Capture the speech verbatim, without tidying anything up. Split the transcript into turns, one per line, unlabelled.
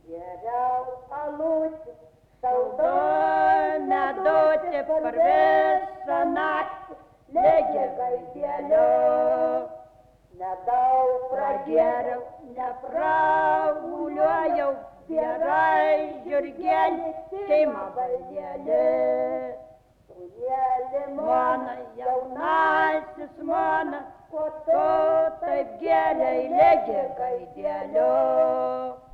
Geriau alutį, saldu meduti per visą naktį, lėgė gaidėliu. Nedaug pragėriau, neprauliuojau, gerai žiūrgėlį, šeima valdėlį. Sūnėlį mano, jaunasis mano, ko tu taip gerai lėgė gaidėliu.